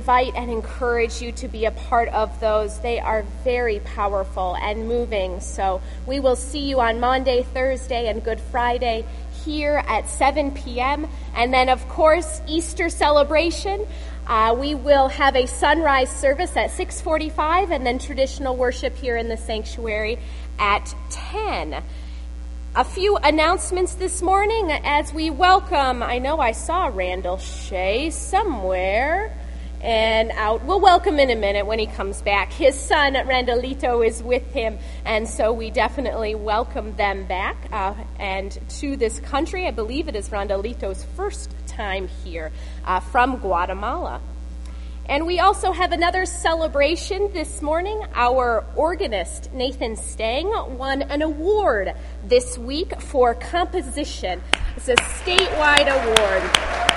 invite and encourage you to be a part of those. They are very powerful and moving. So we will see you on Monday, Thursday, and Good Friday here at 7 p.m. And then, of course, Easter celebration. We will have a sunrise service at 6:45 and then traditional worship here in the sanctuary at 10. A few announcements this morning as we welcome, I know I saw Randall Shea somewhere and out. We'll welcome in a minute when he comes back. His son, Randallito, is with him, and so we definitely welcome them back and to this country. I believe it is Randallito's first time here from Guatemala. And we also have another celebration this morning. Our organist, Nathan Stang, won an award this week for composition. It's a statewide award.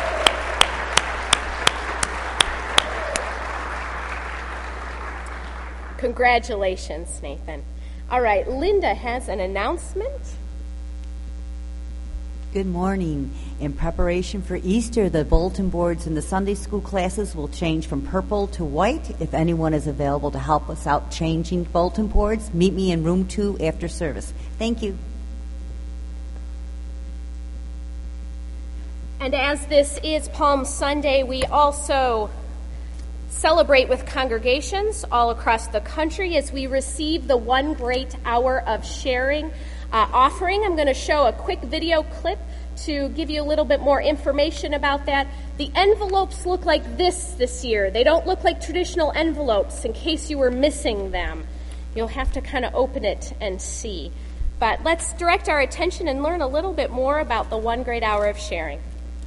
Congratulations, Nathan. All right, Linda has an announcement. Good morning. In preparation for Easter, the bulletin boards in the Sunday school classes will change from purple to white. If anyone is available to help us out changing bulletin boards, meet me in room 2 after service. Thank you. And as this is Palm Sunday, we also celebrate with congregations all across the country as we receive the One Great Hour of Sharing offering. I'm going to show a quick video clip to give you a little bit more information about that. The envelopes look like this year. They don't look like traditional envelopes in case you were missing them. You'll have to kind of open it and see. But let's direct our attention and learn a little bit more about the One Great Hour of Sharing.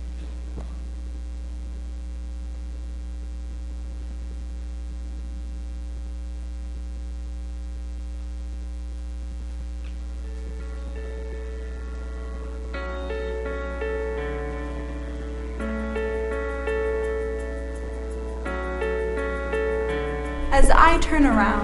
As I turn around,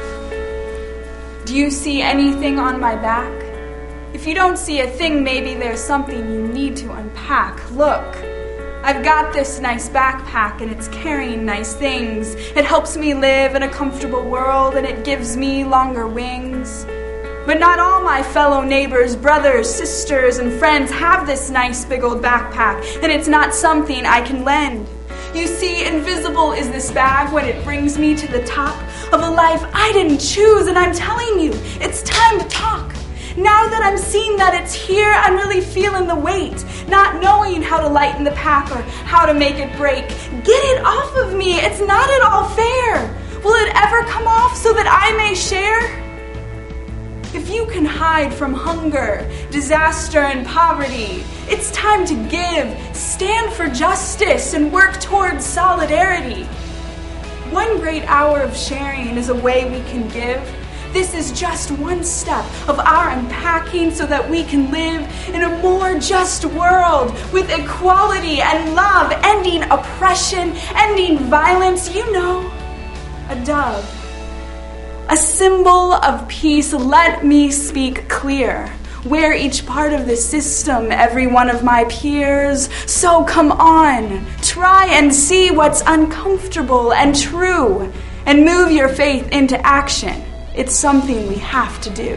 do you see anything on my back? If you don't see a thing, maybe there's something you need to unpack. Look, I've got this nice backpack and it's carrying nice things. It helps me live in a comfortable world and it gives me longer wings. But not all my fellow neighbors, brothers, sisters, and friends have this nice big old backpack, and it's not something I can lend. You see, invisible is this bag when it brings me to the top of a life I didn't choose, and I'm telling you, it's time to talk. Now that I'm seeing that it's here, I'm really feeling the weight, not knowing how to lighten the pack or how to make it break. Get it off of me, it's not at all fair. Will it ever come off so that I may share? If you can hide from hunger, disaster, and poverty, it's time to give, stand for justice, and work towards solidarity. One great hour of sharing is a way we can give. This is just one step of our unpacking so that we can live in a more just world with equality and love, ending oppression, ending violence. You know, a dove. A symbol of peace, let me speak clear. We're each part of the system, every one of my peers. So come on, try and see what's uncomfortable and true, and move your faith into action. It's something we have to do.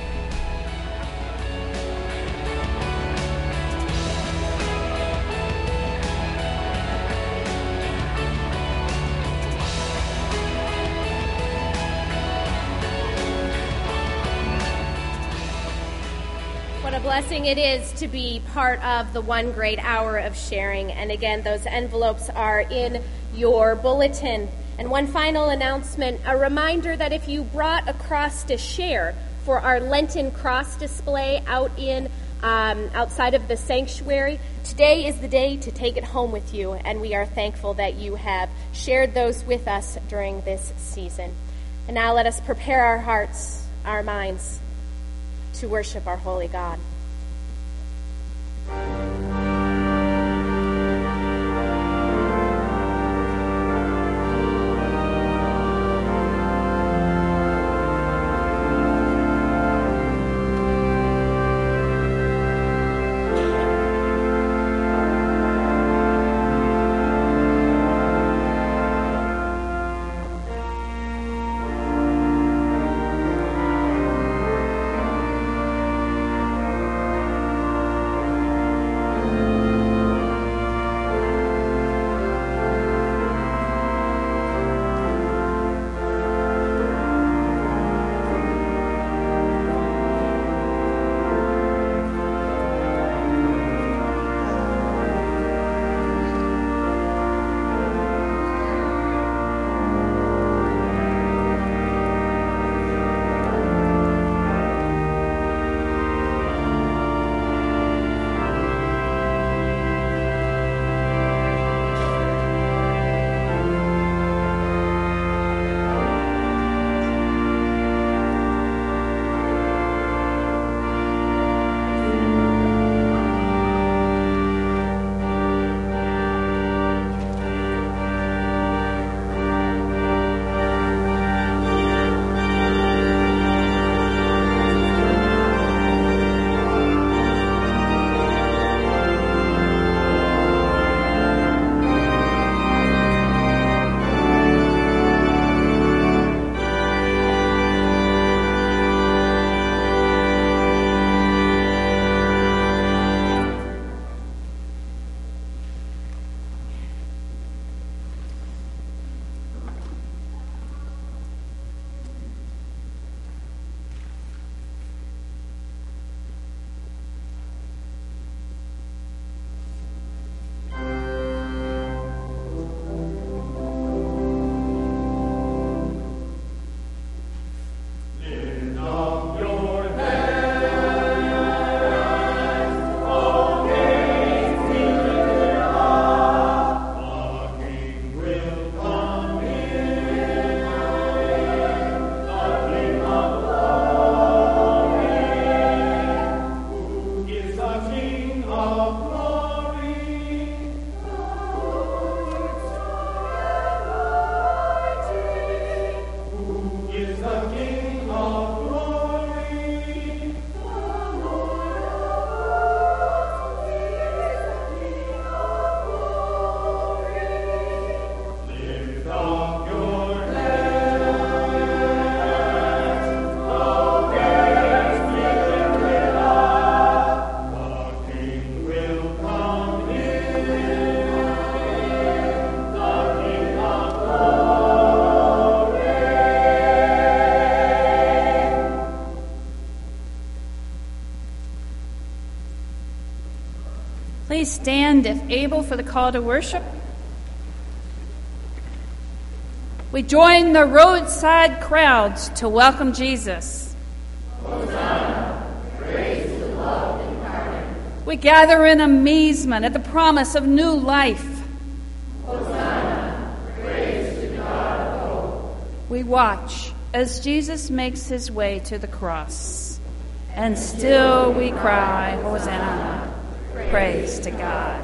What a blessing it is to be part of the One Great Hour of Sharing. And again, those envelopes are in your bulletin. And one final announcement, a reminder that if you brought a cross to share for our Lenten cross display out in outside of the sanctuary, today is the day to take it home with you. And we are thankful that you have shared those with us during this season. And now let us prepare our hearts, our minds, to worship our holy God. Please stand if able for the call to worship. We join the roadside crowds to welcome Jesus. Hosanna, praise the love incarnate. We gather in amazement at the promise of new life. Hosanna, praise to God of hope. We watch as Jesus makes his way to the cross, and still we cry, Hosanna, praise to God.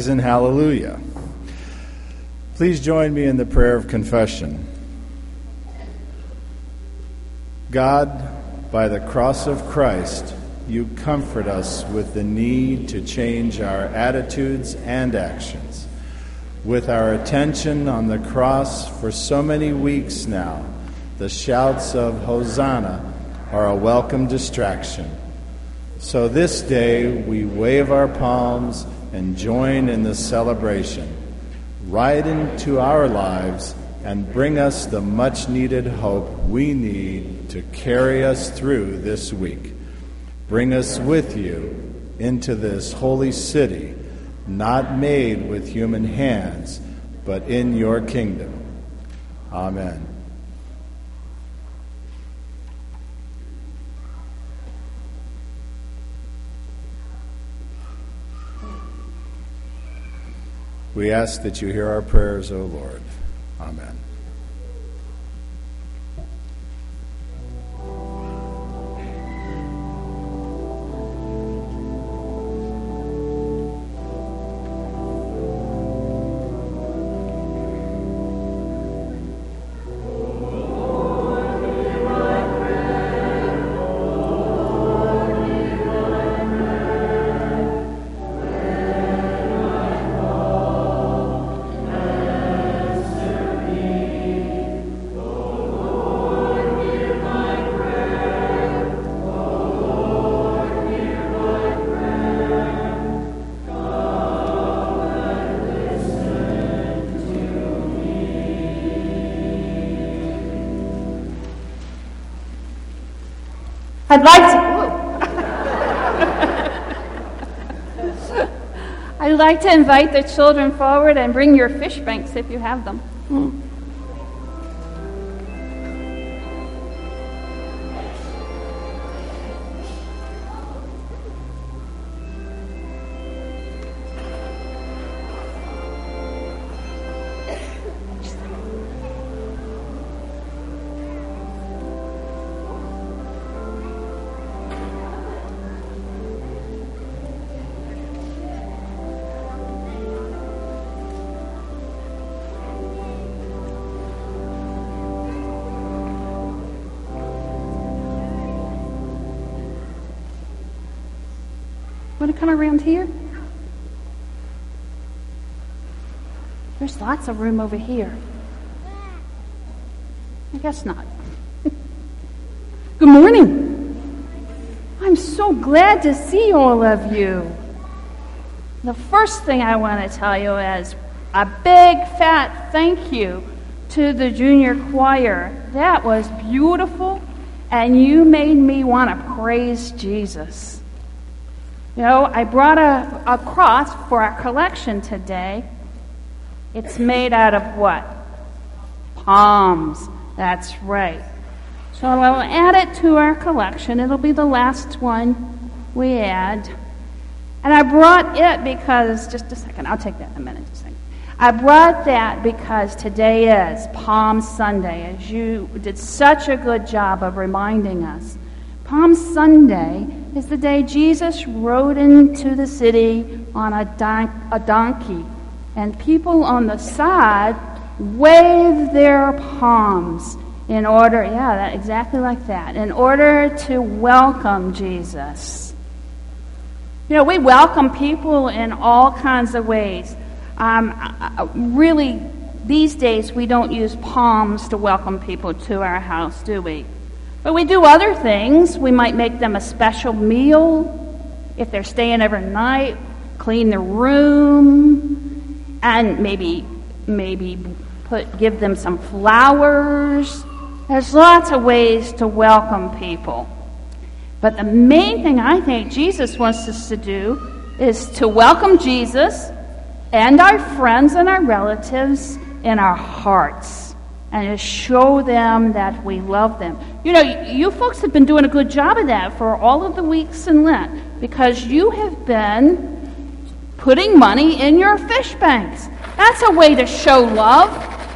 and hallelujah. Please join me in the prayer of confession. God, by the cross of Christ, you comfort us with the need to change our attitudes and actions. With our attention on the cross for so many weeks now, the shouts of Hosanna are a welcome distraction. So this day we wave our palms and join in the celebration. Ride into our lives and bring us the much-needed hope we need to carry us through this week. Bring us with you into this holy city, not made with human hands, but in your kingdom. Amen. We ask that you hear our prayers, O Lord. Amen. I'd like to invite the children forward and bring your fish banks if you have them. Want to come around here? There's lots of room over here. I guess not. Good morning. I'm so glad to see all of you. The first thing I want to tell you is a big fat thank you to the junior choir. That was beautiful, and you made me want to praise Jesus. You know, I brought a cross for our collection today. It's made out of what? Palms. That's right. So I'll add it to our collection. It'll be the last one we add. And I brought it because, just a second, I'll take that in a minute. Just a second. I brought that because today is Palm Sunday, as you did such a good job of reminding us. Palm Sunday is the day Jesus rode into the city on a donkey, and people on the side waved their palms in order, exactly like that, in order to welcome Jesus. You know, we welcome people in all kinds of ways. Really, these days we don't use palms to welcome people to our house, do we? But we do other things. We might make them a special meal if they're staying overnight, clean the room, and maybe give them some flowers. There's lots of ways to welcome people. But the main thing I think Jesus wants us to do is to welcome Jesus and our friends and our relatives in our hearts, and to show them that we love them. You know, you folks have been doing a good job of that for all of the weeks in Lent, because you have been putting money in your fish banks. That's a way to show love.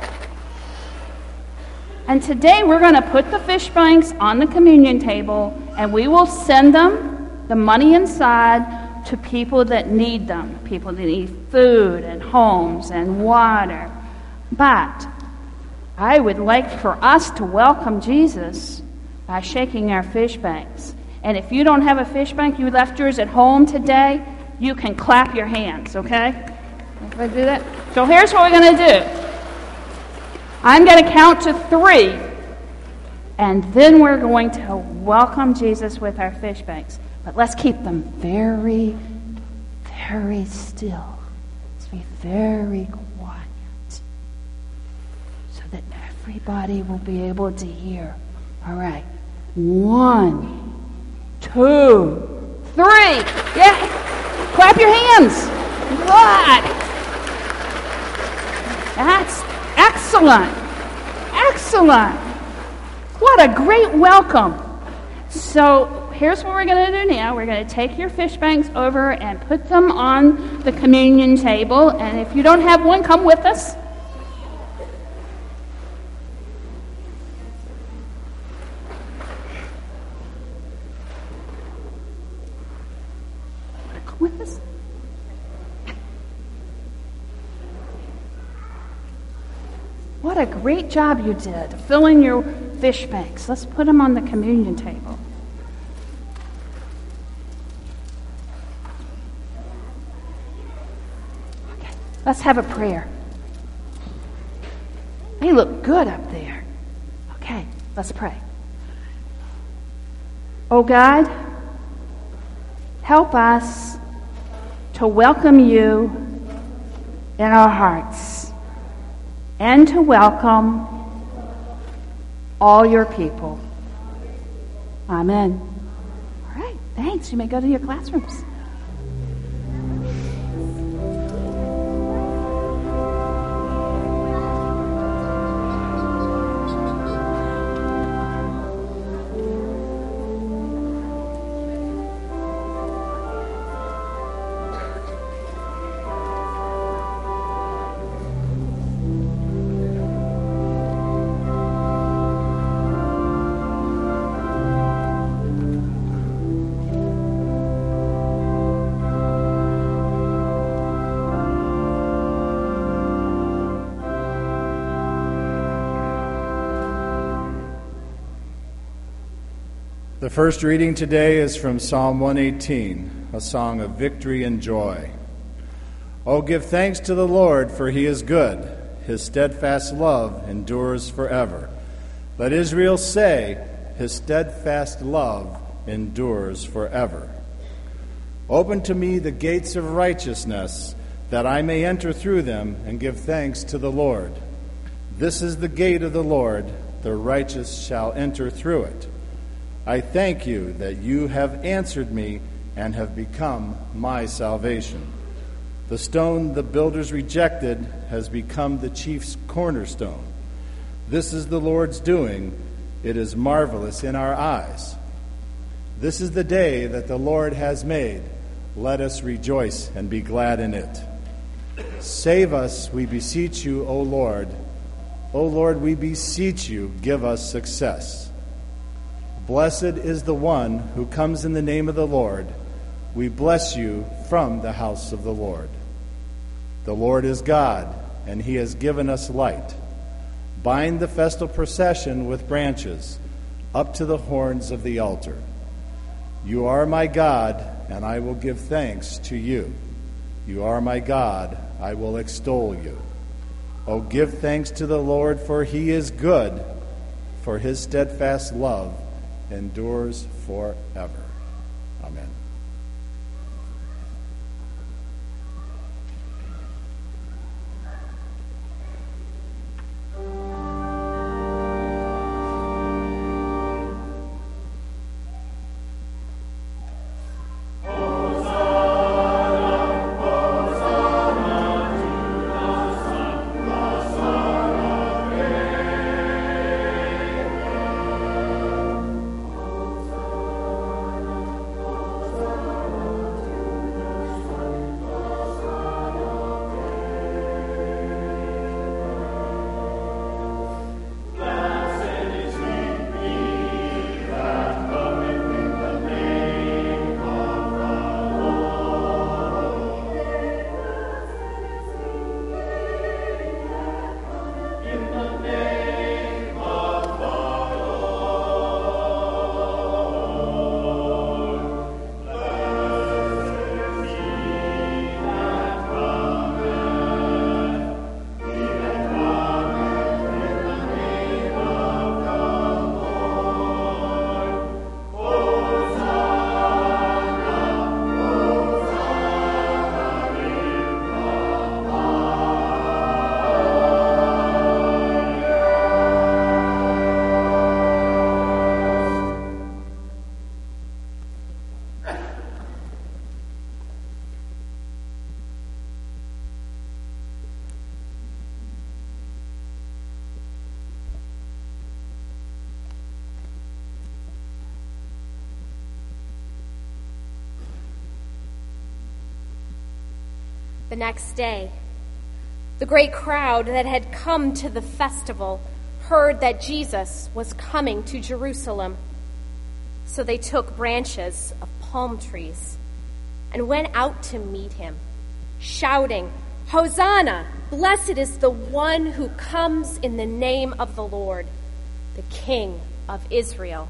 And today we're going to put the fish banks on the communion table, and we will send them the money inside to people that need them, people that need food and homes and water. But I would like for us to welcome Jesus by shaking our fish banks. And if you don't have a fish bank, you left yours at home today, you can clap your hands, okay? If I do that? So here's what we're going to do. I'm going to count to 3, and then we're going to welcome Jesus with our fish banks. But let's keep them very, very still. Let's be very quiet so that everybody will be able to hear. All right. 1, 2, 3. Yeah. Clap your hands. Good. That's excellent. Excellent. What a great welcome. So here's what we're going to do now. We're going to take your fish banks over and put them on the communion table. And if you don't have one, come with us. Come with us. What a great job you did filling your fish banks. Let's put them on the communion table. Okay, let's have a prayer. They look good up there. Okay, let's pray. Oh God, help us to welcome you in our hearts and to welcome all your people. Amen. All right, thanks. You may go to your classrooms. The first reading today is from Psalm 118, a song of victory and joy. Oh, give thanks to the Lord, for he is good. His steadfast love endures forever. Let Israel say, his steadfast love endures forever. Open to me the gates of righteousness, that I may enter through them and give thanks to the Lord. This is the gate of the Lord, the righteous shall enter through it. I thank you that you have answered me and have become my salvation. The stone the builders rejected has become the chief's cornerstone. This is the Lord's doing. It is marvelous in our eyes. This is the day that the Lord has made. Let us rejoice and be glad in it. Save us, we beseech you, O Lord. O Lord, we beseech you, give us success. Blessed is the one who comes in the name of the Lord. We bless you from the house of the Lord. The Lord is God, and he has given us light. Bind the festal procession with branches up to the horns of the altar. You are my God, and I will give thanks to you. You are my God, I will extol you. Oh, give thanks to the Lord, for he is good, for his steadfast love endures forever. Amen. The next day, the great crowd that had come to the festival heard that Jesus was coming to Jerusalem. So they took branches of palm trees and went out to meet him, shouting, "Hosanna! Blessed is the one who comes in the name of the Lord, the King of Israel."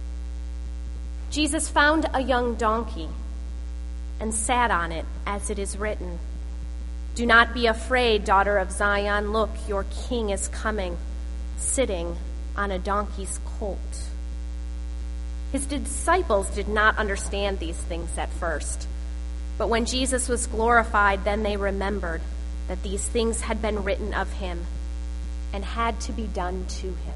Jesus found a young donkey and sat on it, as it is written, "Do not be afraid, daughter of Zion. Look, your king is coming, sitting on a donkey's colt." His disciples did not understand these things at first, but when Jesus was glorified, then they remembered that these things had been written of him and had to be done to him.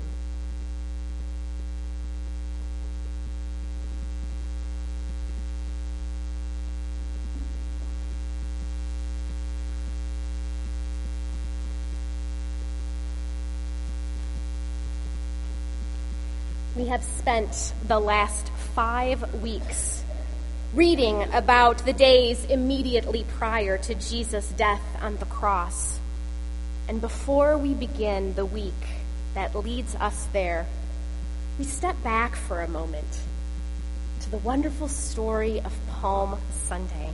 We have spent the last 5 weeks reading about the days immediately prior to Jesus' death on the cross. And before we begin the week that leads us there, we step back for a moment to the wonderful story of Palm Sunday.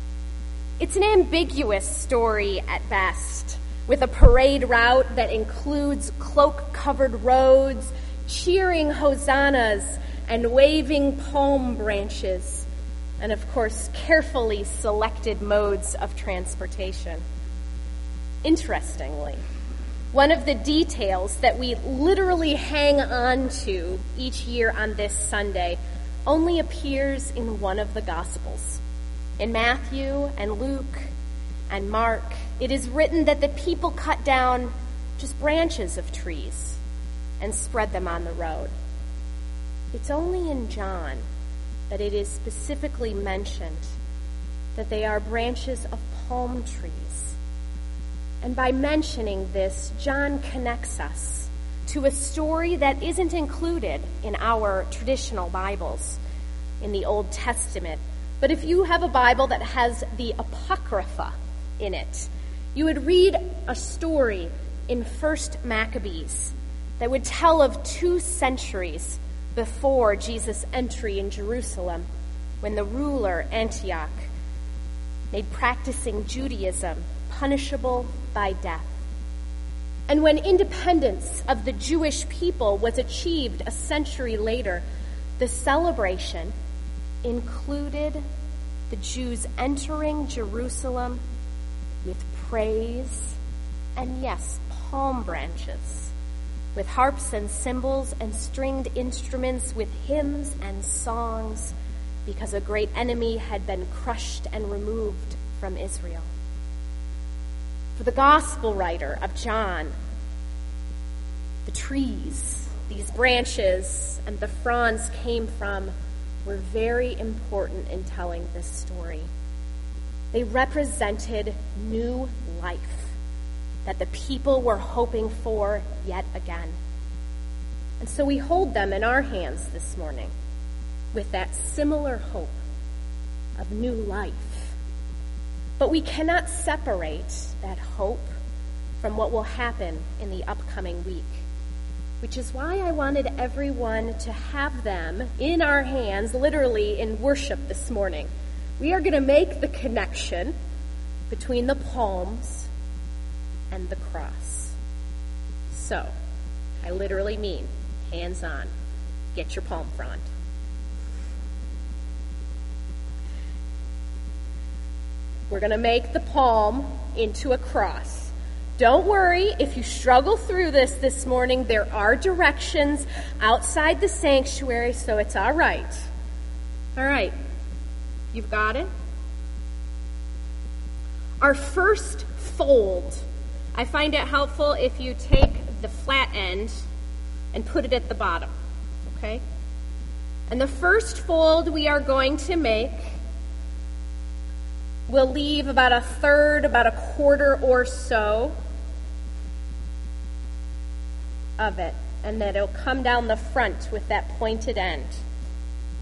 It's an ambiguous story at best, with a parade route that includes cloak-covered roads, cheering hosannas, and waving palm branches, and of course, carefully selected modes of transportation. Interestingly, one of the details that we literally hang on to each year on this Sunday only appears in one of the Gospels. In Matthew and Luke and Mark, it is written that the people cut down just branches of trees and spread them on the road. It's only in John that it is specifically mentioned that they are branches of palm trees. And by mentioning this, John connects us to a story that isn't included in our traditional Bibles in the Old Testament. But if you have a Bible that has the Apocrypha in it, you would read a story in 1 Maccabees that would tell of 2 centuries before Jesus' entry in Jerusalem, when the ruler Antioch made practicing Judaism punishable by death. And when independence of the Jewish people was achieved a century later, the celebration included the Jews entering Jerusalem with praise and, yes, palm branches, with harps and cymbals and stringed instruments, with hymns and songs, because a great enemy had been crushed and removed from Israel. For the gospel writer of John, the trees these branches and the fronds came from were very important in telling this story. They represented new life that the people were hoping for yet again. And so we hold them in our hands this morning with that similar hope of new life. But we cannot separate that hope from what will happen in the upcoming week, which is why I wanted everyone to have them in our hands, literally in worship this morning. We are going to make the connection between the palms and the cross. So, I literally mean hands on. Get your palm frond. We're going to make the palm into a cross. Don't worry if you struggle through this morning. There are directions outside the sanctuary, so it's all right. All right. You've got it? Our first fold, I find it helpful if you take the flat end and put it at the bottom, okay? And the first fold we are going to make will leave about a third, about a quarter or so of it, and then it'll come down the front with that pointed end.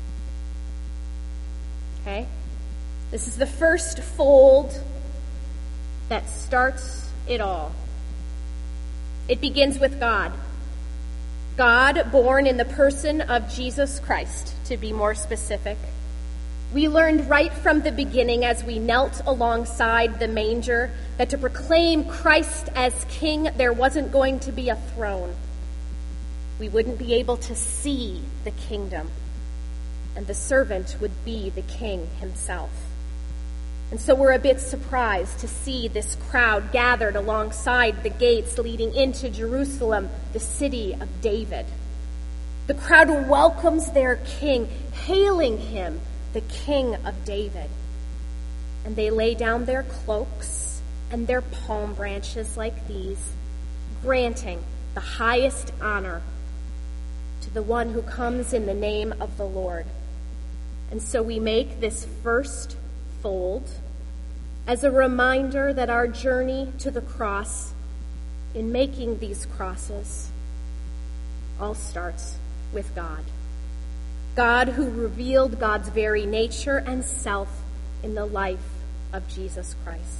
Okay? This is the first fold that starts it all. It begins with God. God, born in the person of Jesus Christ, to be more specific. We learned right from the beginning as we knelt alongside the manger that to proclaim Christ as King, there wasn't going to be a throne. We wouldn't be able to see the kingdom, and the servant would be the king himself. And so we're a bit surprised to see this crowd gathered alongside the gates leading into Jerusalem, the city of David. The crowd welcomes their king, hailing him, the King of David. And they lay down their cloaks and their palm branches like these, granting the highest honor to the one who comes in the name of the Lord. And so we make this first fold as a reminder that our journey to the cross, in making these crosses, all starts with God. God who revealed God's very nature and self in the life of Jesus Christ.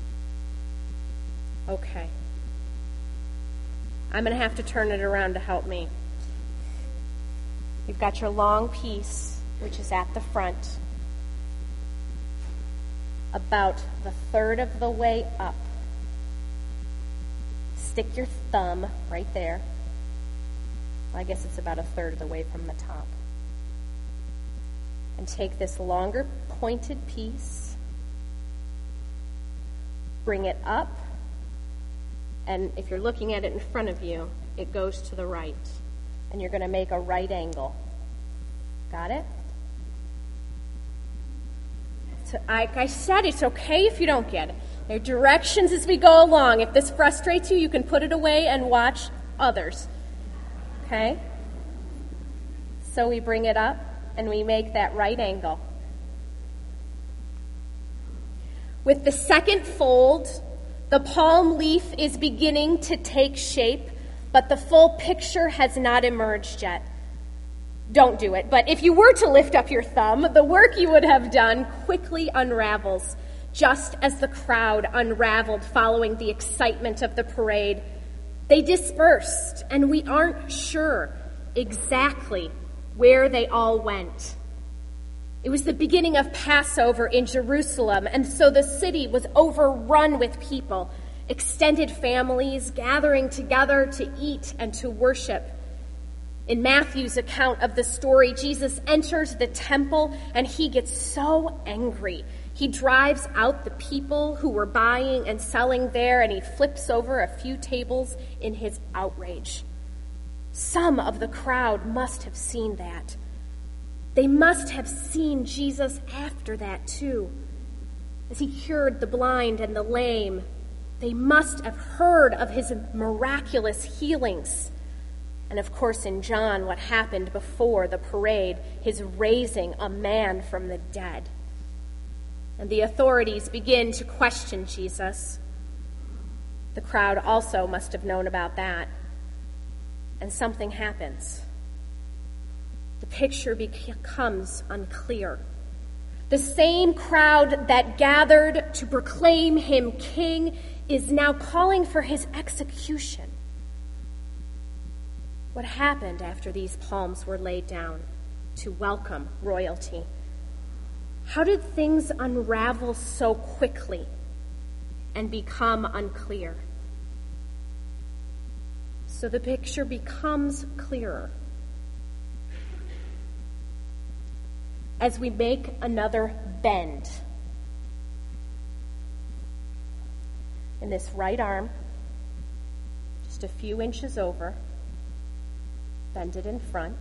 Okay. I'm going to have to turn it around to help me. You've got your long piece, which is at the front. About the third of the way up. Stick your thumb right there. I guess it's about a third of the way from the top. And take this longer pointed piece, bring it up, and if you're looking at it in front of you, it goes to the right. And you're going to make a right angle. Got it? So, like I said, it's okay if you don't get it. There are directions as we go along. If this frustrates you, you can put it away and watch others. Okay? So we bring it up and we make that right angle. With the second fold, the palm leaf is beginning to take shape, but the full picture has not emerged yet. Don't do it. But if you were to lift up your thumb, the work you would have done quickly unravels, just as the crowd unraveled following the excitement of the parade. They dispersed, and we aren't sure exactly where they all went. It was the beginning of Passover in Jerusalem, and so the city was overrun with people, extended families gathering together to eat and to worship. In Matthew's account of the story, Jesus enters the temple and he gets so angry. He drives out the people who were buying and selling there, and he flips over a few tables in his outrage. Some of the crowd must have seen that. They must have seen Jesus after that too. As he cured the blind and the lame, they must have heard of his miraculous healings. And of course, in John, what happened before the parade, his raising a man from the dead. And the authorities begin to question Jesus. The crowd also must have known about that. And something happens. The picture becomes unclear. The same crowd that gathered to proclaim him king is now calling for his execution. What happened after these palms were laid down to welcome royalty? How did things unravel so quickly and become unclear? So the picture becomes clearer as we make another bend in this right arm, just a few inches over. Bend it in front.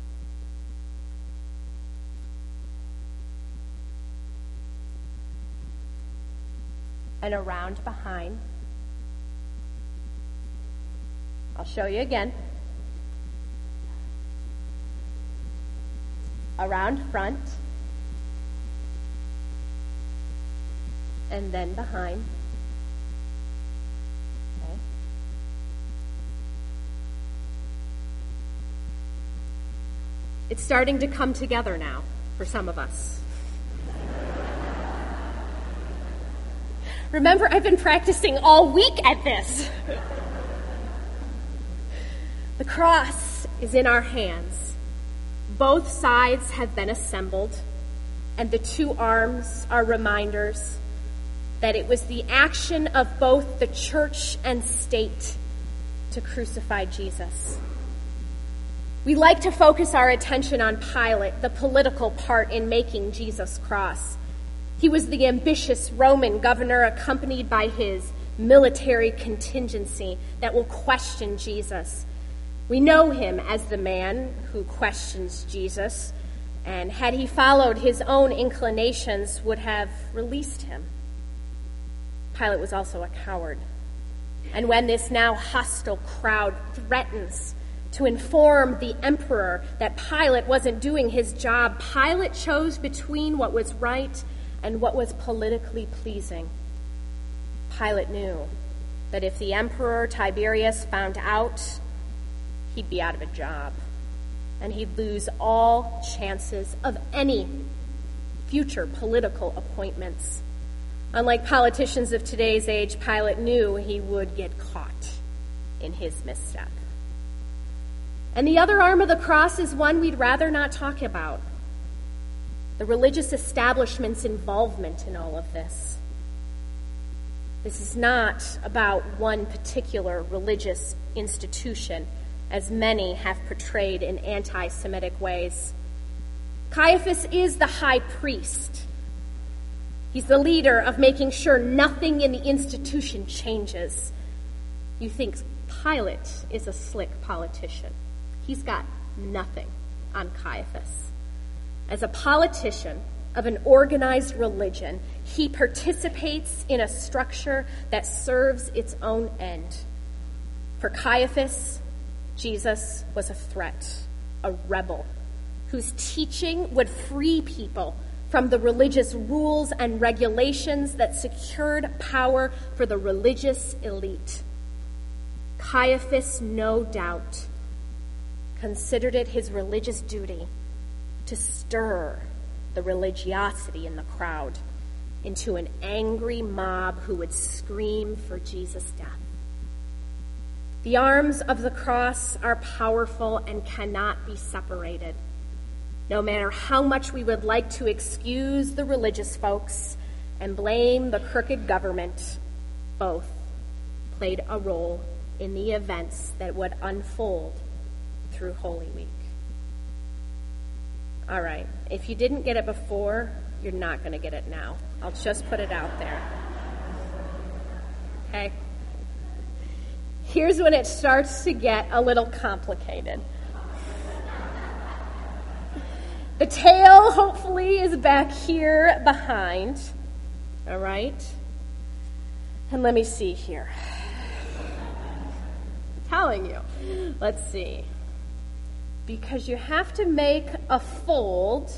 And around behind. I'll show you again. Around front. And then behind. Okay. It's starting to come together now for some of us. Remember, I've been practicing all week at this. The cross is in our hands. Both sides have been assembled, and the two arms are reminders that it was the action of both the church and state to crucify Jesus. We like to focus our attention on Pilate, the political part in making Jesus' cross. He was the ambitious Roman governor accompanied by his military contingency that will question Jesus. We know him as the man who questions Jesus, and had he followed his own inclinations, would have released him. Pilate was also a coward. And when this now hostile crowd threatens to inform the emperor that Pilate wasn't doing his job, Pilate chose between what was right and what was politically pleasing. Pilate knew that if the emperor Tiberius found out, he'd be out of a job, and he'd lose all chances of any future political appointments. Unlike politicians of today's age, Pilate knew he would get caught in his misstep. And the other arm of the cross is one we'd rather not talk about: the religious establishment's involvement in all of this. This is not about one particular religious institution, as many have portrayed in anti-Semitic ways. Caiaphas is the high priest. He's the leader of making sure nothing in the institution changes. You think Pilate is a slick politician. He's got nothing on Caiaphas. As a politician of an organized religion, he participates in a structure that serves its own end. For Caiaphas, Jesus was a threat, a rebel, whose teaching would free people from the religious rules and regulations that secured power for the religious elite. Caiaphas, no doubt, considered it his religious duty to stir the religiosity in the crowd into an angry mob who would scream for Jesus' death. The arms of the cross are powerful and cannot be separated. No matter how much we would like to excuse the religious folks and blame the crooked government, both played a role in the events that would unfold through Holy Week. All right, if you didn't get it before, you're not going to get it now. I'll just put it out there. Okay? Here's when it starts to get a little complicated. The tail, hopefully, is back here behind. All right? And let me see here. I'm telling you. Let's see. Because you have to make a fold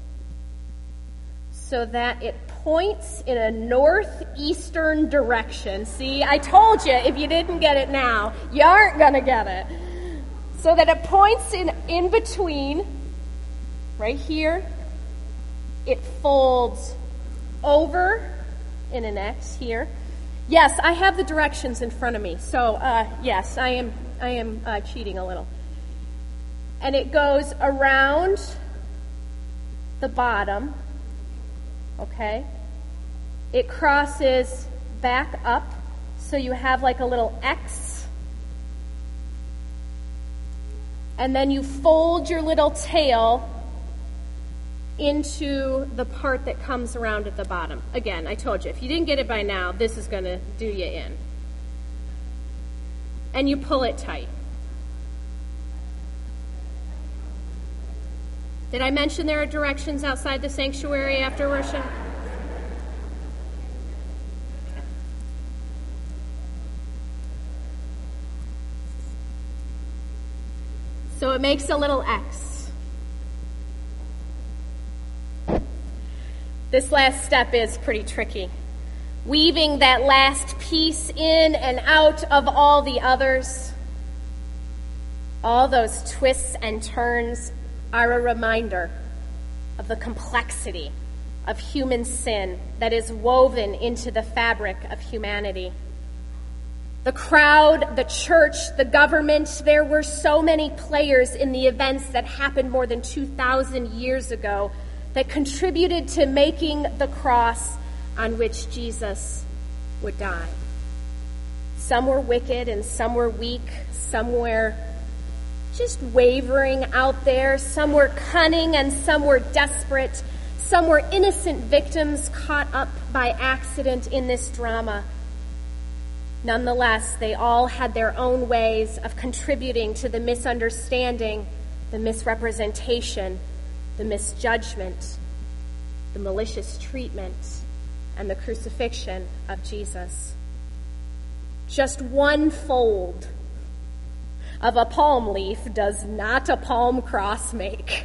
so that it points in a northeastern direction. See, I told you, if you didn't get it now, you aren't going to get it. So that it points in between. Right here, it folds over in an X here. Yes, I have the directions in front of me, so yes, I am cheating a little. And it goes around the bottom, okay? It crosses back up, so you have like a little X. And then you fold your little tail into the part that comes around at the bottom. Again, I told you, if you didn't get it by now, this is going to do you in. And you pull it tight. Did I mention there are directions outside the sanctuary after worship? So it makes a little X. This last step is pretty tricky. Weaving that last piece in and out of all the others. All those twists and turns are a reminder of the complexity of human sin that is woven into the fabric of humanity. The crowd, the church, the government, there were so many players in the events that happened more than 2,000 years ago that contributed to making the cross on which Jesus would die. Some were wicked and some were weak, some were just wavering out there, some were cunning and some were desperate, some were innocent victims caught up by accident in this drama. Nonetheless, they all had their own ways of contributing to the misunderstanding, the misrepresentation, the misjudgment, the malicious treatment, and the crucifixion of Jesus. Just one fold of a palm leaf does not a palm cross make.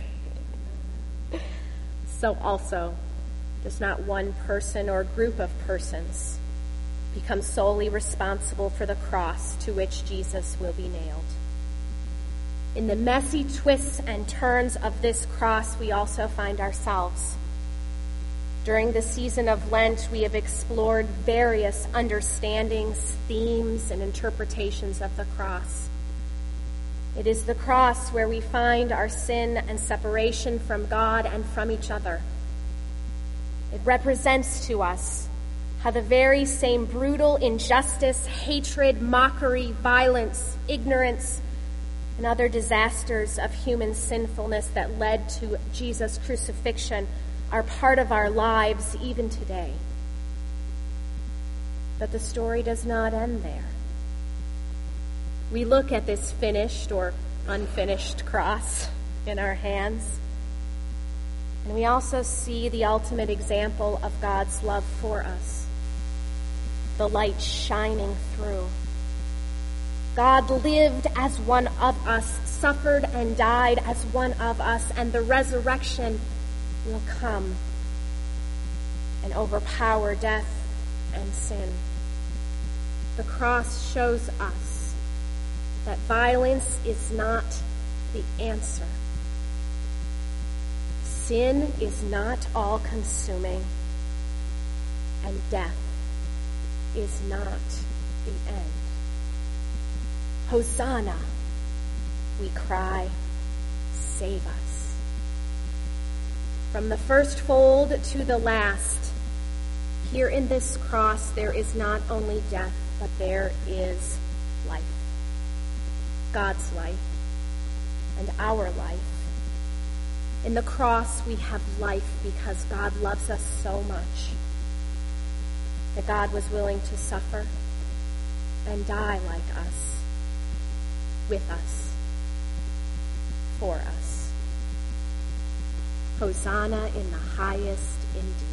So also does not one person or group of persons become solely responsible for the cross to which Jesus will be nailed. In the messy twists and turns of this cross, we also find ourselves. During the season of Lent, we have explored various understandings, themes, and interpretations of the cross. It is the cross where we find our sin and separation from God and from each other. It represents to us how the very same brutal injustice, hatred, mockery, violence, ignorance, and other disasters of human sinfulness that led to Jesus' crucifixion are part of our lives even today. But the story does not end there. We look at this finished or unfinished cross in our hands, and we also see the ultimate example of God's love for us, the light shining through. God lived as one of us, suffered and died as one of us, and the resurrection will come and overpower death and sin. The cross shows us that violence is not the answer. Sin is not all-consuming, and death is not the end. Hosanna, we cry, save us. From the first fold to the last, here in this cross, there is not only death, but there is life. God's life and our life. In the cross, we have life because God loves us so much that God was willing to suffer and die like us, with us, for us. Hosanna in the highest indeed.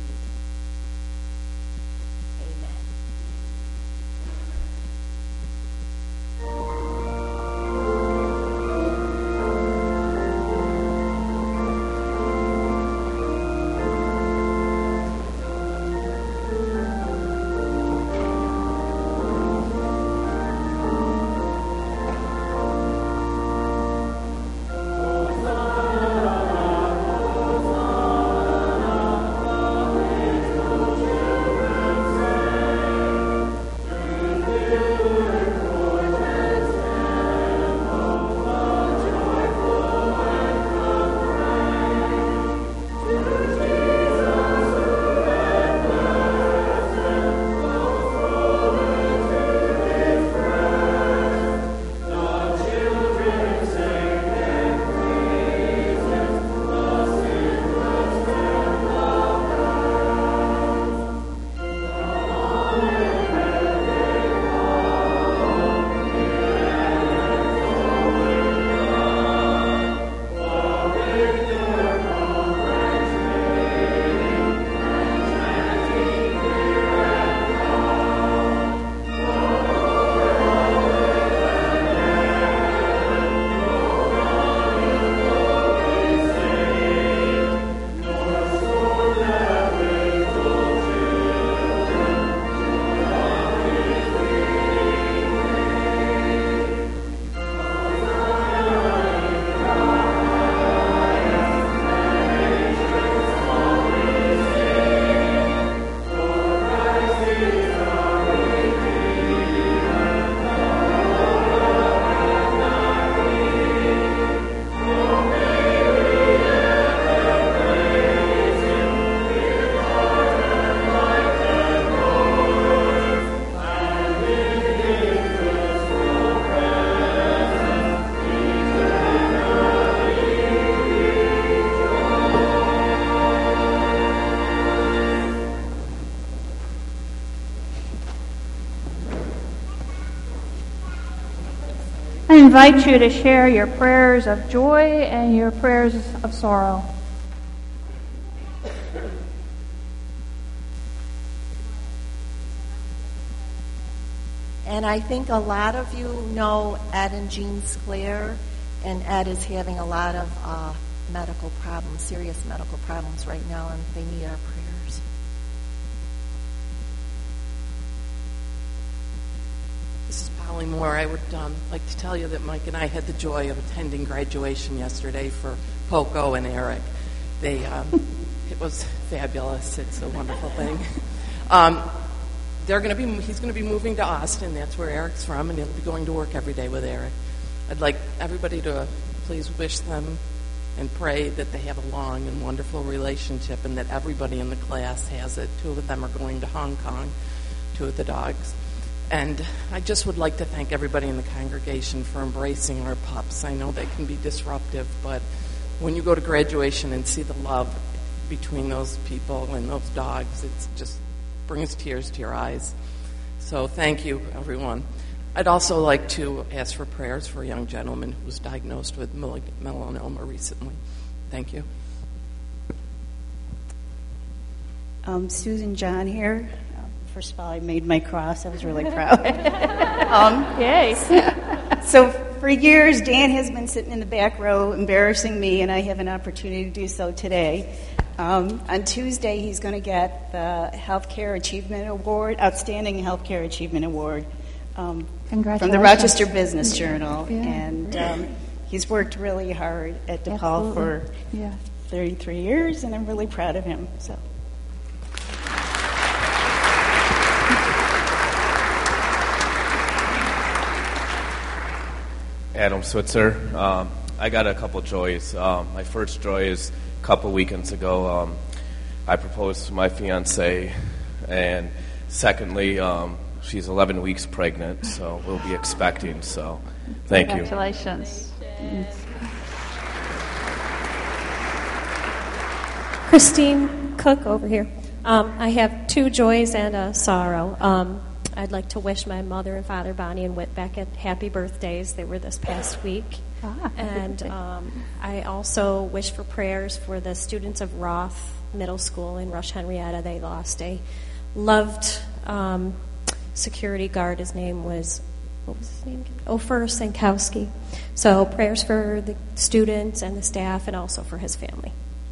invite you to share your prayers of joy and your prayers of sorrow. And I think a lot of you know Ed and Jean Sclair, and Ed is having a lot of medical problems, serious medical problems right now, and they need our prayers. This is Polly Moore. I would like to tell you that Mike and I had the joy of attending graduation yesterday for Poco and Eric. It was fabulous. It's a wonderful thing. He's going to be moving to Austin. That's where Eric's from, and he'll be going to work every day with Eric. I'd like everybody to please wish them and pray that they have a long and wonderful relationship and that everybody in the class has it. 2 of them are going to Hong Kong, 2 of the dogs. And I just would like to thank everybody in the congregation for embracing our pups. I know they can be disruptive, but when you go to graduation and see the love between those people and those dogs, it's just brings tears to your eyes. So thank you, everyone. I'd also like to ask for prayers for a young gentleman who was diagnosed with melanoma recently. Thank you. Susan John here. First of all, I made my cross. I was really proud. Yay. So for years, Dan has been sitting in the back row embarrassing me, and I have an opportunity to do so today. On Tuesday, he's going to get the Healthcare Achievement Award, Outstanding Healthcare Achievement Award from the Rochester Business Journal. Yeah. And he's worked really hard at DePaul for 33 years, and I'm really proud of him. So. Adam Switzer. I got a couple joys. My first joy is a couple weekends ago, I proposed to my fiancée, and secondly, she's 11 weeks pregnant, so we'll be expecting, so thank you. Congratulations. Christine Cook over here. I have 2 joys and a sorrow. I'd like to wish my mother and father, Bonnie and Whit Beckett, happy birthdays. They were this past week. And I also wish for prayers for the students of Roth Middle School in Rush Henrietta. They lost a loved security guard. His name was, what was his name? Ofer Sankowski. So prayers for the students and the staff and also for his family.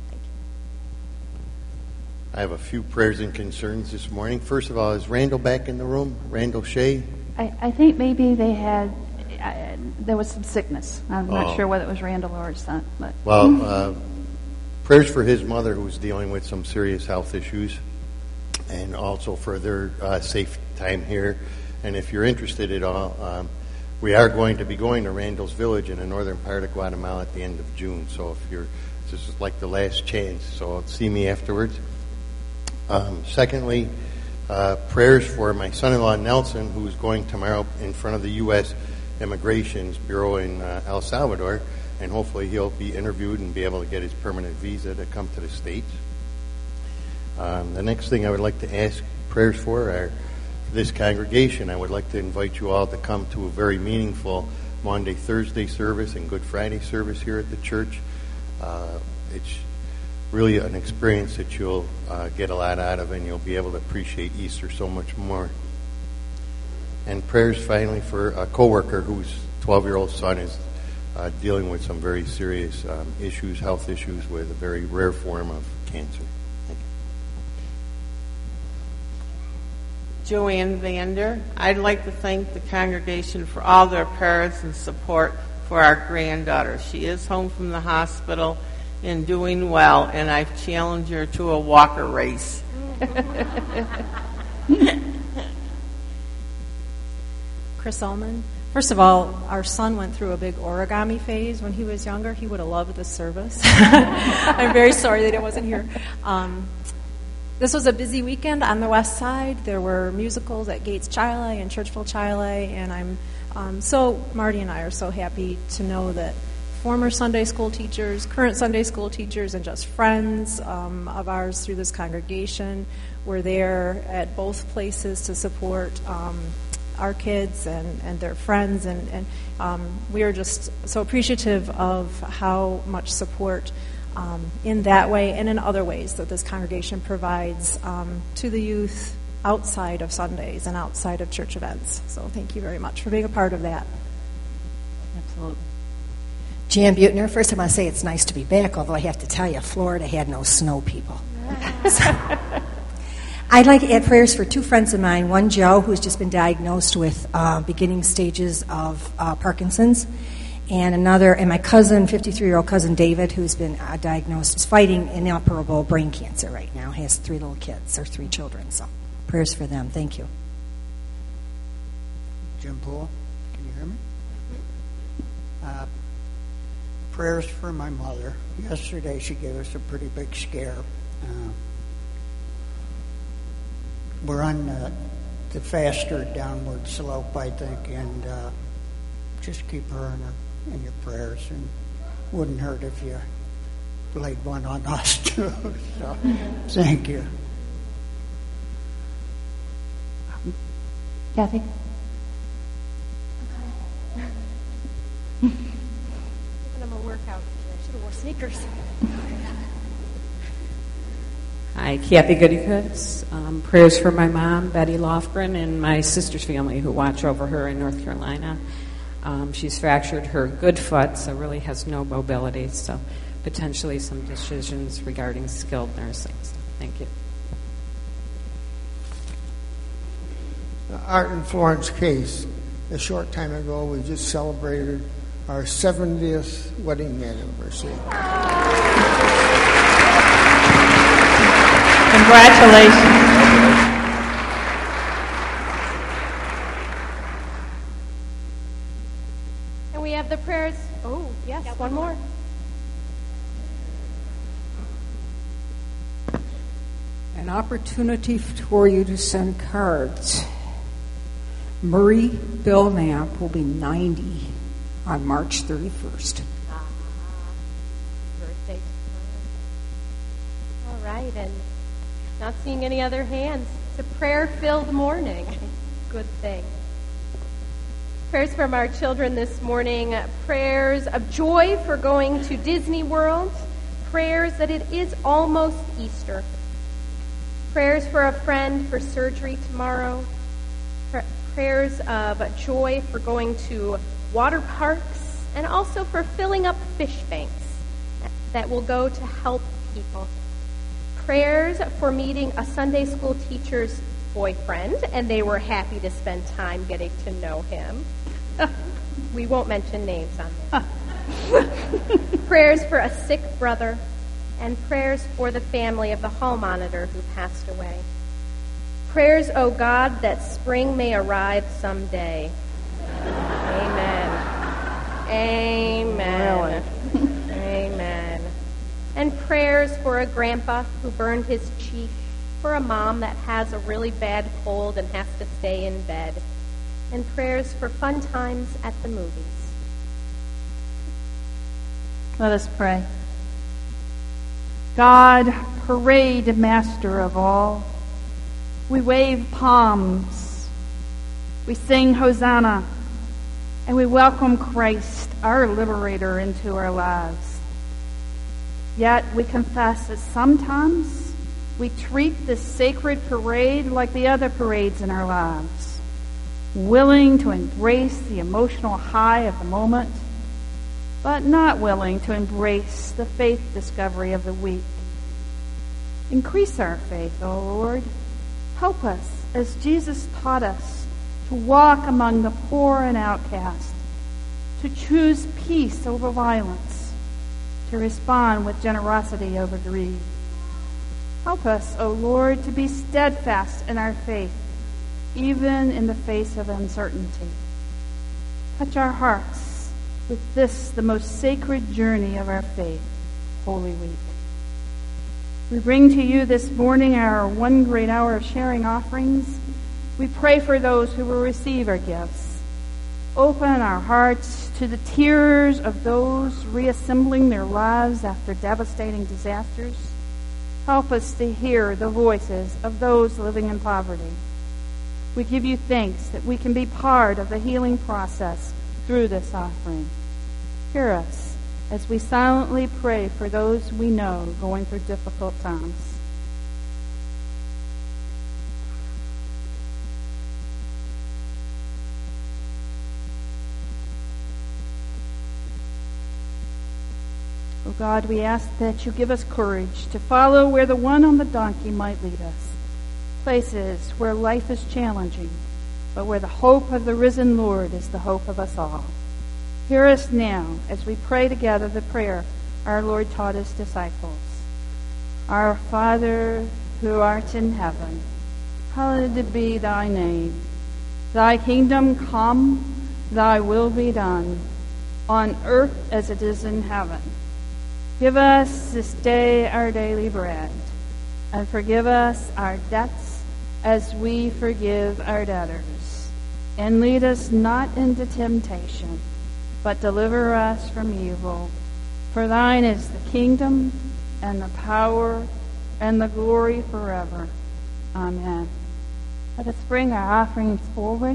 I have a few prayers and concerns this morning. First of all, is Randall back in the room? Randall Shea? I think maybe they had, there was some sickness. I'm not sure whether it was Randall or his son. But. Well, prayers for his mother, who's dealing with some serious health issues, and also for their safe time here. And if you're interested at all, we are going to be going to Randall's Village in the northern part of Guatemala at the end of June. So this is like the last chance. So see me afterwards. Secondly, prayers for my son-in-law Nelson, who's going tomorrow in front of the U.S. Immigration's Bureau in El Salvador, and hopefully he'll be interviewed and be able to get his permanent visa to come to the States. The next thing I would like to ask prayers for are this congregation. I would like to invite you all to come to a very meaningful Maundy, Thursday service and Good Friday service here at the church. It's really an experience that you'll get a lot out of, and you'll be able to appreciate Easter so much more. And prayers finally for a coworker whose 12-year-old son is dealing with some very serious issues, health issues, with a very rare form of cancer. Thank you. Joanne Vander. I'd like to thank the congregation for all their prayers and support for our granddaughter. She is home from the hospital and doing well, and I've challenged her to a walker race. Chris Ullman. First of all, our son went through a big origami phase when he was younger. He would have loved this service. I'm very sorry that it wasn't here. This was a busy weekend on the west side. There were musicals at Gates Chile and Churchville Chile, and Marty and I are so happy to know that former Sunday school teachers, current Sunday school teachers, and just friends of ours through this congregation were there at both places to support our kids and their friends, and we are just so appreciative of how much support in that way and in other ways that this congregation provides to the youth outside of Sundays and outside of church events. So thank you very much for being a part of that. Absolutely. Jan Butner, first I want to say it's nice to be back, although I have to tell you, Florida had no snow, people. So, I'd like to add prayers for two friends of mine, one Joe, who's just been diagnosed with beginning stages of Parkinson's, and my cousin, 53-year-old cousin David, who's been diagnosed, is fighting inoperable brain cancer right now, has 3 little kids, or 3 children, so prayers for them. Thank you. Jim Poole, can you hear me? Prayers for my mother. Yesterday she gave us a pretty big scare. We're on the faster downward slope, I think, and just keep her in your prayers, and wouldn't hurt if you laid one on us too. So, thank you. Kathy? Sneakers. Hi, Kathy Goodykoots. Prayers for my mom, Betty Lofgren, and my sister's family who watch over her in North Carolina. She's fractured her good foot, so really has no mobility, so potentially some decisions regarding skilled nursing. So thank you. Art and Florence Case. A short time ago, we just celebrated our 70th wedding anniversary. Congratulations. And we have the prayers. Oh, yes, one more. An opportunity for you to send cards. Murray Belknap will be 90 on March 31st. Birthday. All right, and not seeing any other hands. It's a prayer-filled morning. Good thing. Prayers from our children this morning. Prayers of joy for going to Disney World. Prayers that it is almost Easter. Prayers for a friend for surgery tomorrow. Prayers of joy for going to water parks, and also for filling up fish banks that will go to help people. Prayers for meeting a Sunday school teacher's boyfriend, and they were happy to spend time getting to know him. We won't mention names on there. Prayers for a sick brother, and prayers for the family of the hall monitor who passed away. Prayers, O God, that spring may arrive someday. Amen. Amen. Amen. And prayers for a grandpa who burned his cheek, for a mom that has a really bad cold and has to stay in bed, and prayers for fun times at the movies. Let us pray. God, parade master of all, we wave palms, we sing Hosanna, and we welcome Christ, our liberator, into our lives. Yet we confess that sometimes we treat this sacred parade like the other parades in our lives, willing to embrace the emotional high of the moment, but not willing to embrace the faith discovery of the week. Increase our faith, O Lord. Help us, as Jesus taught us, to walk among the poor and outcast, to choose peace over violence, to respond with generosity over greed. Help us, O Lord, to be steadfast in our faith, even in the face of uncertainty. Touch our hearts with this, the most sacred journey of our faith, Holy Week. We bring to you this morning our one great hour of sharing offerings. We pray for those who will receive our gifts. Open our hearts to the tears of those reassembling their lives after devastating disasters. Help us to hear the voices of those living in poverty. We give you thanks that we can be part of the healing process through this offering. Hear us as we silently pray for those we know going through difficult times. Oh God, we ask that you give us courage to follow where the one on the donkey might lead us. Places where life is challenging, but where the hope of the risen Lord is the hope of us all. Hear us now as we pray together the prayer our Lord taught his disciples. Our Father, who art in heaven, hallowed be thy name. Thy kingdom come, thy will be done, on earth as it is in heaven. Give us this day our daily bread, and forgive us our debts as we forgive our debtors. And lead us not into temptation, but deliver us from evil. For thine is the kingdom, and the power, and the glory forever. Amen. Let us bring our offerings forward.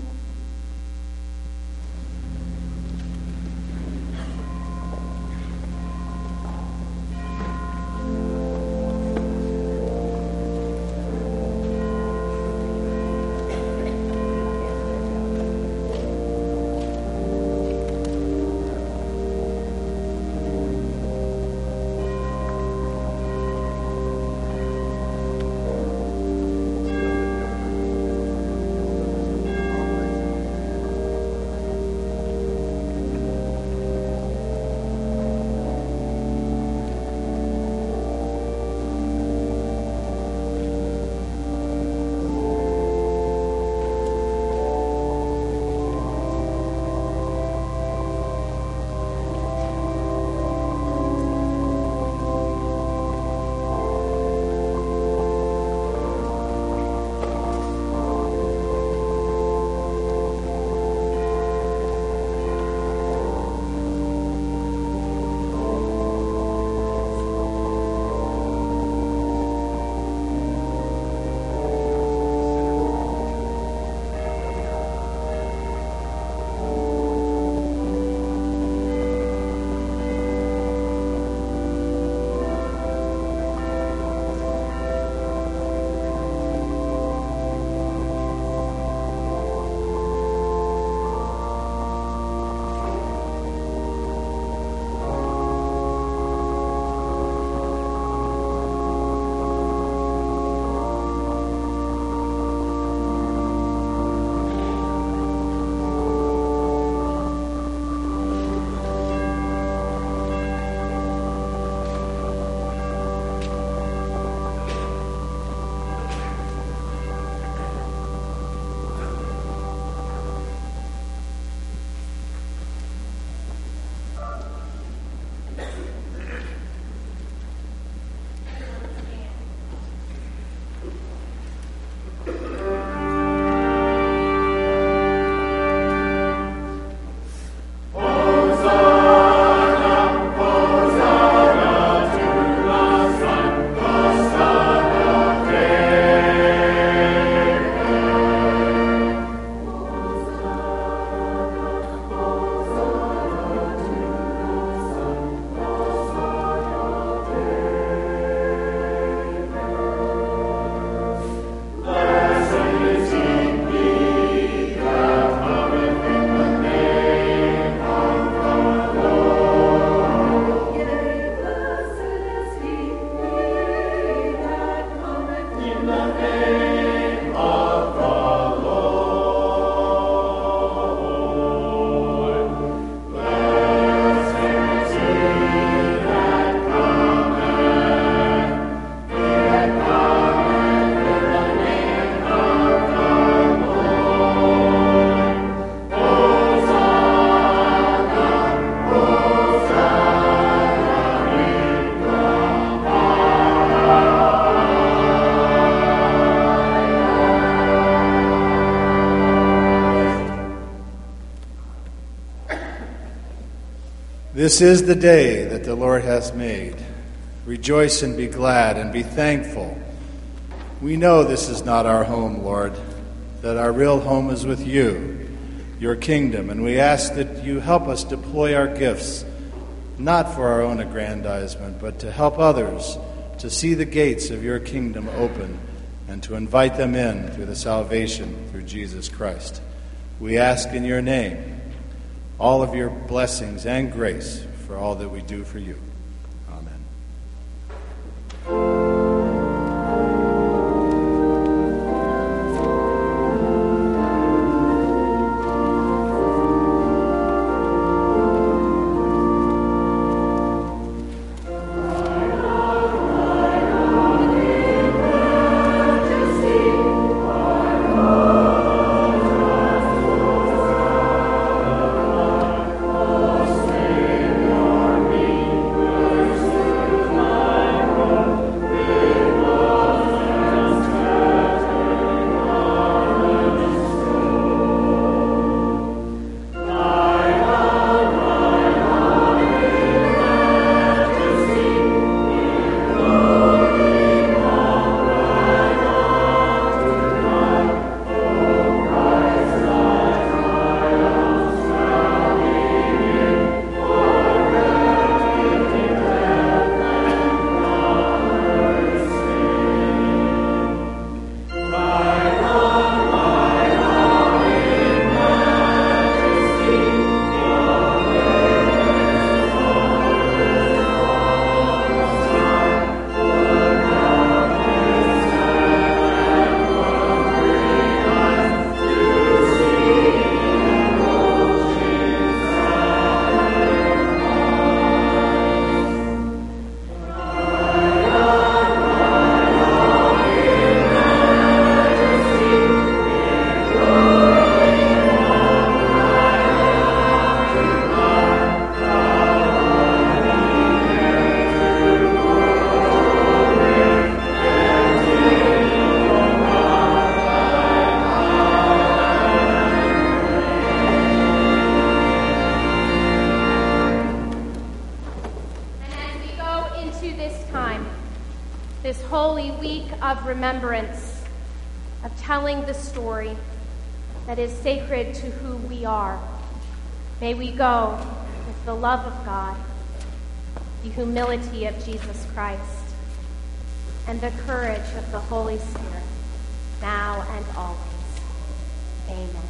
This is the day that the Lord has made. Rejoice and be glad and be thankful. We know this is not our home, Lord, that our real home is with you, your kingdom, and we ask that you help us deploy our gifts, not for our own aggrandizement, but to help others to see the gates of your kingdom open and to invite them in through the salvation through Jesus Christ. We ask in your name all of your blessings and grace for all that we do for you. Amen. this holy week of remembrance, of telling the story that is sacred to who we are. May we go with the love of God, the humility of Jesus Christ, and the courage of the Holy Spirit, now and always. Amen.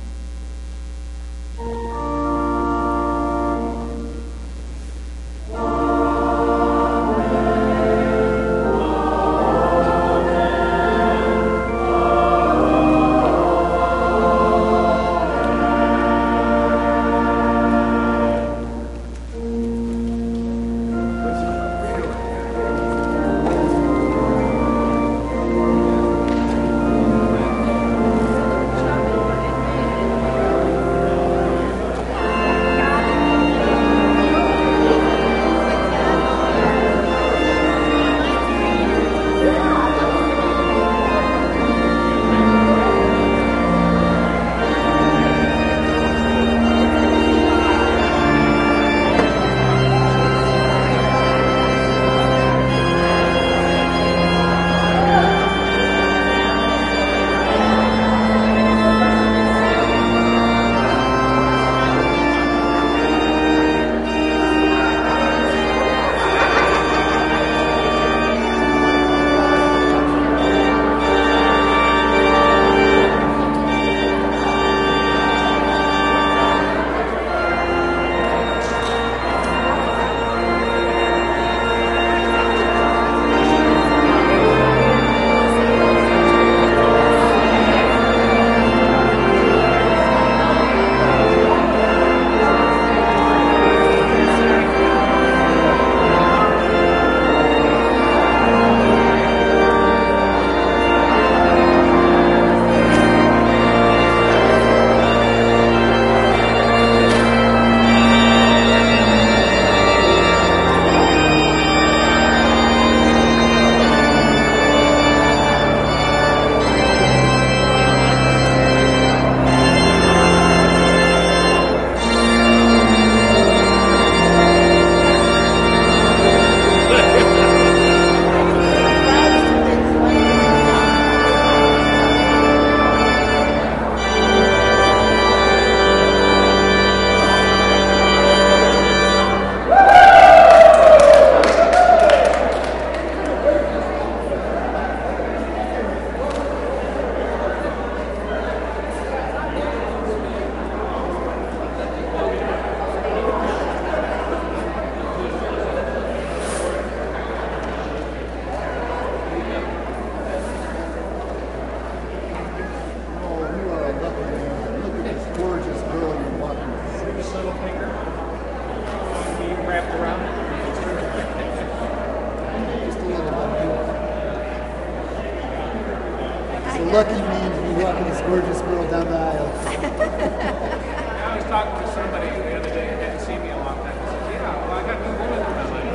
lucky man to be walking this gorgeous girl down the aisle. I was talking to somebody the other day who hadn't seen me in a long time. I said, yeah, well, I got two women in my life.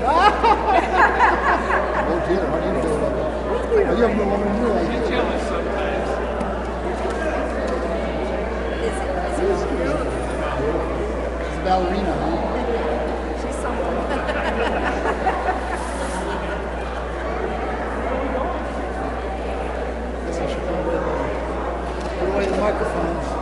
Oh, dear, how do you feel about that? You have no woman in your life. You're jealous sometimes. She's a ballerina, huh? She's something. Guess I should put away the microphones.